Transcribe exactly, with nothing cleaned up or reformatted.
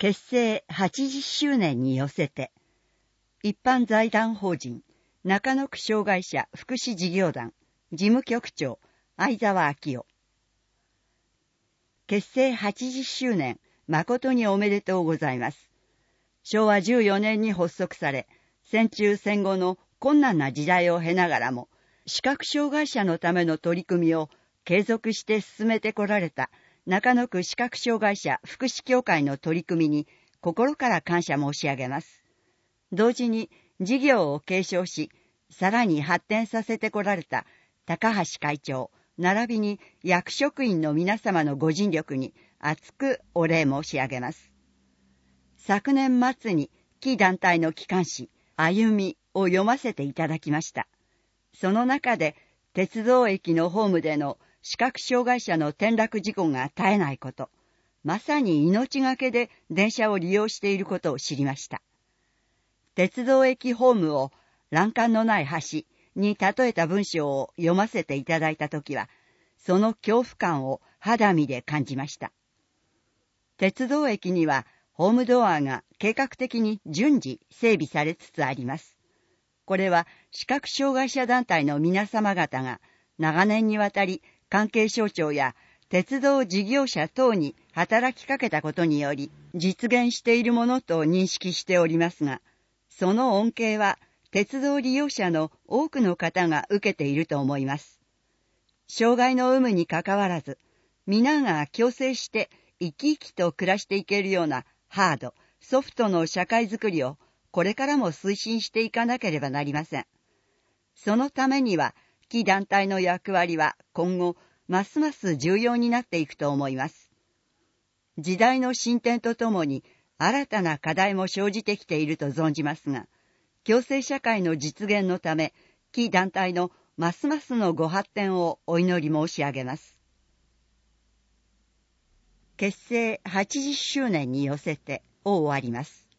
結成はちじゅっしゅうねんに寄せて、一般財団法人中野区障害者福祉事業団事務局長相沢昭夫。結成はちじゅっしゅうねん誠におめでとうございます。しょうわじゅうよねんに発足され、戦中戦後の困難な時代を経ながらも、視覚障害者のための取り組みを継続して進めてこられた中野区視覚障害者福祉協会の取り組みに心から感謝申し上げます。同時に事業を継承し、さらに発展させてこられた高橋会長、並びに役職員の皆様のご尽力に厚くお礼申し上げます。昨年末に貴団体の機関誌、歩みを読ませていただきました。その中で、鉄道駅のホームでの視覚障害者の転落事故が絶えないこと、まさに命がけで電車を利用していることを知りました。鉄道駅ホームを欄干のない橋に例えた文章を読ませていただいたときは、その恐怖感を肌身で感じました。鉄道駅にはホームドアが計画的に順次整備されつつあります。これは視覚障害者団体の皆様方が長年にわたり関係省庁や鉄道事業者等に働きかけたことにより実現しているものと認識しておりますが、その恩恵は鉄道利用者の多くの方が受けていると思います。障害の有無にかかわらず、皆が共生して生き生きと暮らしていけるようなハード、ソフトの社会づくりをこれからも推進していかなければなりません。そのためには、貴団体の役割は今後、ますます重要になっていくと思います。時代の進展とともに、新たな課題も生じてきていると存じますが、共生社会の実現のため、貴団体のますますのご発展をお祈り申し上げます。結成はちじゅっしゅうねんに寄せてを終わります。